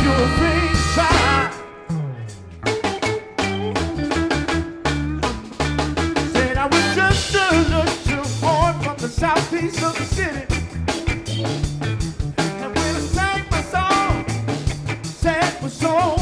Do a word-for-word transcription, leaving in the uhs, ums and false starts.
you're afraid to try. Said I was just a little boy from the southeast of the city. And when I sang my song, said my soul.